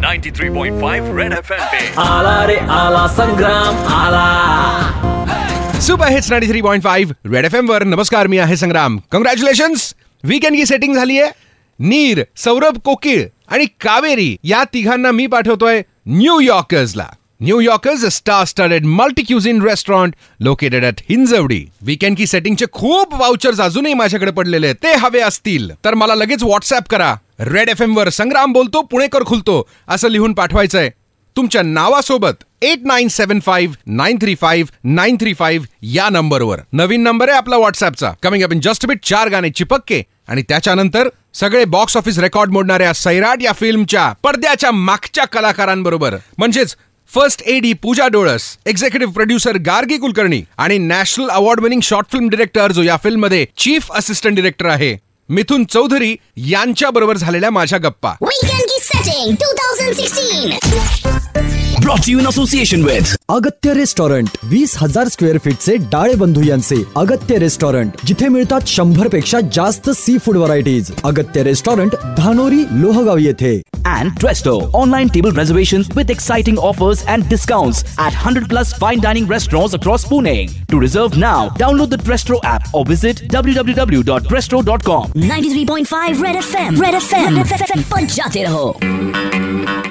93.5 red FM पे आला रे आला संग्राम आला. सुपर हिट्स 93.5 रेड FM वर. नमस्कार, मी आहे संग्राम. कॉंग्रॅच्युलेशन्स, वीकेंड की सेटिंग झाली आहे. नीर, सौरभ कोकिळ आणि कावेरी या तिघांना मी पाठवतोय न्यूयॉर्कर्सला. New Yorkers a star studded multi cuisine restaurant located at Hinjawadi. Weekend की सेटिंगचे खूप वाउचर्स अजूनही माझ्याकडे पडलेले आहेत. ते हवे असतील तर मला लगेच व्हॉट्सअप करा. रेड FM वर संग्राम बोलतो, पुणेकर खुलतो असं लिहून पाठवायचंय तुमच्या नावासोबत 8975-935-935 या नंबरवर. नवीन नंबर आहे आपला व्हॉट्सअपचा. Coming up in just bit 4 गाणे चिपक्के आणि त्याच्यानंतर सगळे बॉक्स ऑफिस रेकॉर्ड मोडणाऱ्या सैराट या फिल्मच्या पडद्याच्या मागच्या कलाकारांबरोबर, म्हणजेच first AD Pooja Dolas, executive producer Gargi Kulkarni आणि national award winning short film director जो या फिल्म मध्ये चीफ असिस्टंट डिरेक्टर आहे, मिथुन चौधरी यांच्या बरोबर झालेल्या माझ्या गप्पा. Weekend की setting 2016. Brought to you in association with Agatya restaurant. 20,000 square फीटचे डाळे बंधू यांचे अगत्य रेस्टॉरंट, जिथे मिळतात 100 पेक्षा जास्त sea food varieties. Agatya restaurant, Dhanori, Lohegaon येथे. and Tresto online table reservations with exciting offers and discounts at 100+ fine dining restaurants across Pune. To reserve now, download the Tresto app or visit www.tresto.com. 93.5 Red FM. Red FM. बजाते रहो.